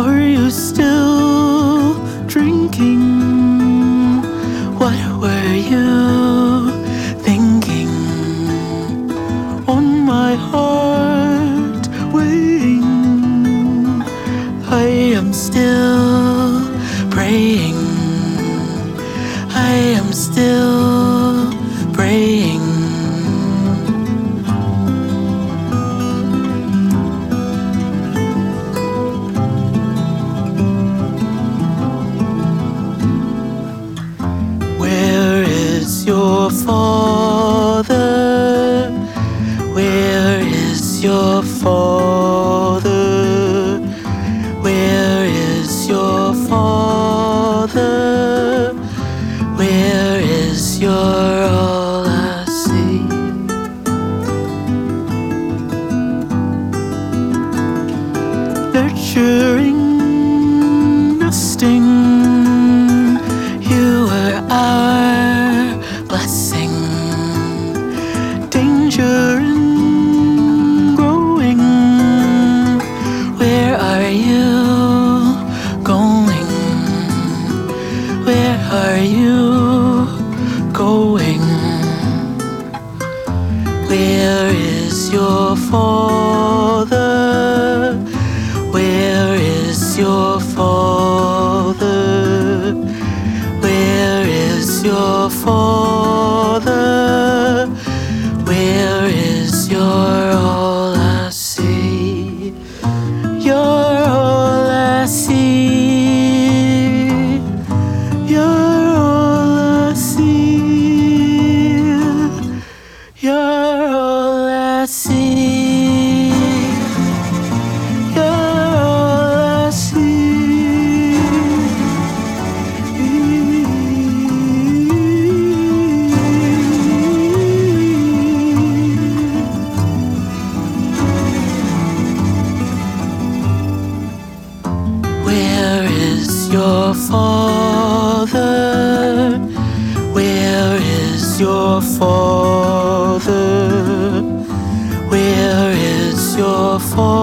Are you still drinking? What were you thinking? On my heart weighing, I am still praying. I am still praying. Where is your father? Where is your father? Where is your father? Where is your all I see? Nurturing, nesting, you are our blessing. Danger in growing, where are you going? Where are you going? Where is your father? Where is your father? Where is your father? Where is your all I see? You're all I see. You're all I see. You're all I see. You're all I see. Where is your father? Where is your father? Where is your father?